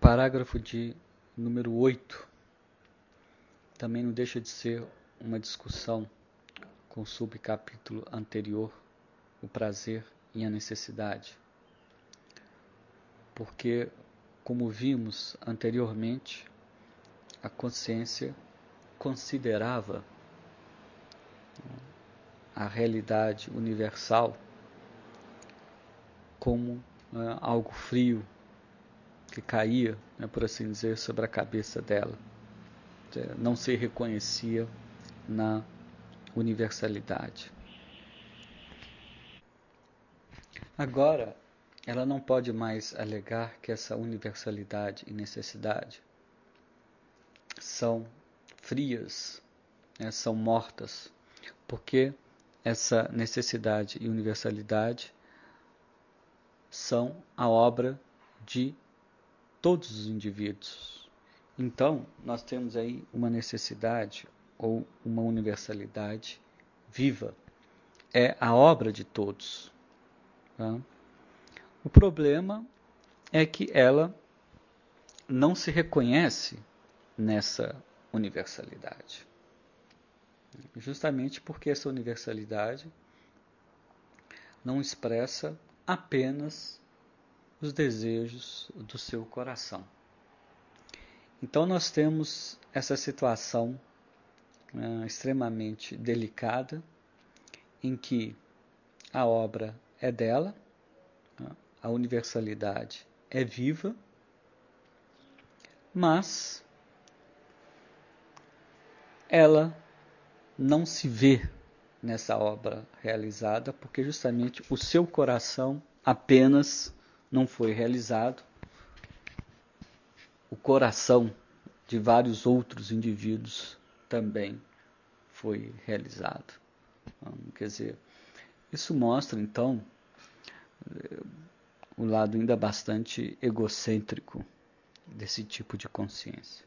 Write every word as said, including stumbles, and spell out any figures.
parágrafo de número oito também não deixa de ser uma discussão com o subcapítulo anterior, o prazer e a necessidade. Porque, como vimos anteriormente, a consciência considerava a realidade universal como uh, algo frio que caía, né, por assim dizer, sobre a cabeça dela. Não se reconhecia na universalidade. Agora, ela não pode mais alegar que essa universalidade e necessidade são frias, né, são mortas, porque essa necessidade e universalidade são a obra de todos os indivíduos. Então, nós temos aí uma necessidade ou uma universalidade viva. É a obra de todos. Tá? O problema é que ela não se reconhece nessa universalidade. Justamente porque essa universalidade não expressa apenas os desejos do seu coração. Então nós temos essa situação né, extremamente delicada, em que a obra é dela, a universalidade é viva, mas ela não se vê nessa obra realizada, porque justamente o seu coração apenas não foi realizado, o coração de vários outros indivíduos também foi realizado. Quer dizer, isso mostra então o lado ainda bastante egocêntrico desse tipo de consciência.